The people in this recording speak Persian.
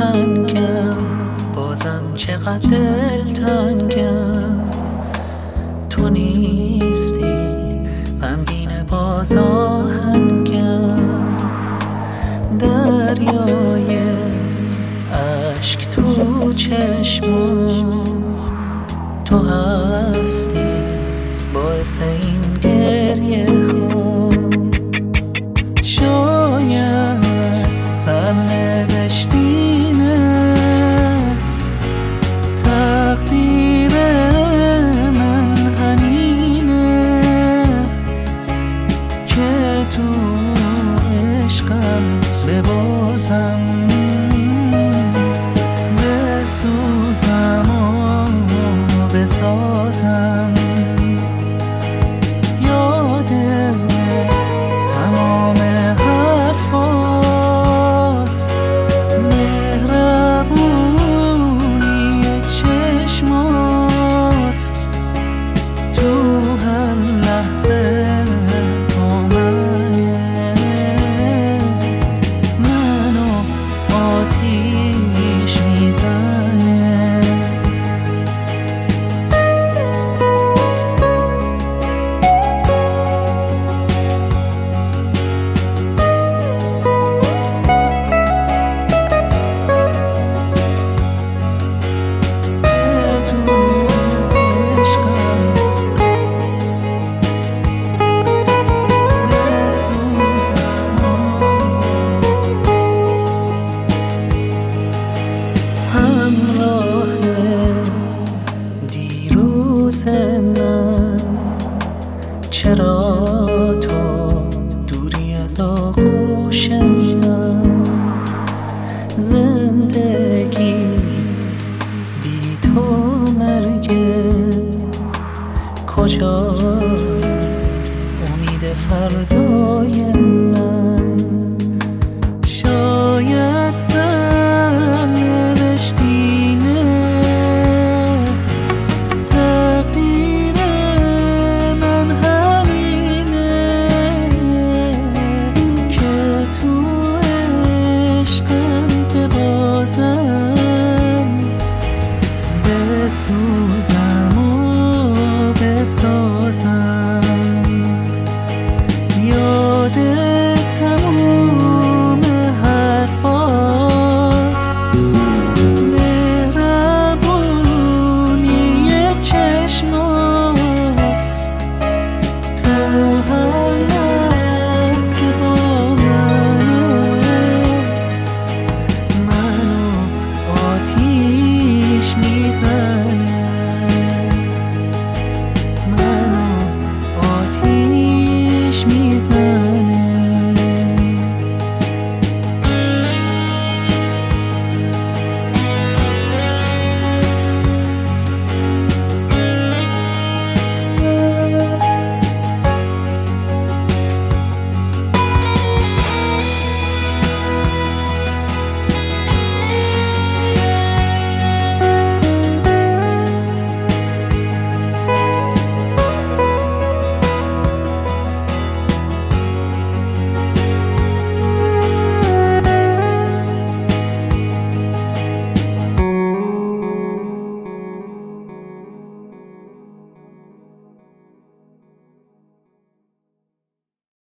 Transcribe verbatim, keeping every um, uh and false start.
رنگم، بازم چقدر دلتنگم. تو نیستی غمگین باز آهنگم، دریای عشق تو چشمم، تو هستی باعث این گریه ها. شاید سرنوشتینه، تقدیر من همینه که تو عشقم ببازم، بسوزم و بسازم. یاد تمام حرفات، مهربونی چشمات، تو هر لحظه با منه، منو آتیش میزنه. همراه دیروز من، چرا تو دوری از آغوش من؟ زندگی بی تو مرگه، کجای امید فردای من؟ شاید بسوزم و بسازم. یاد تموم حرفات، مهربونی چشمات، تو هر لحظه با منه، منو آتیش میزن.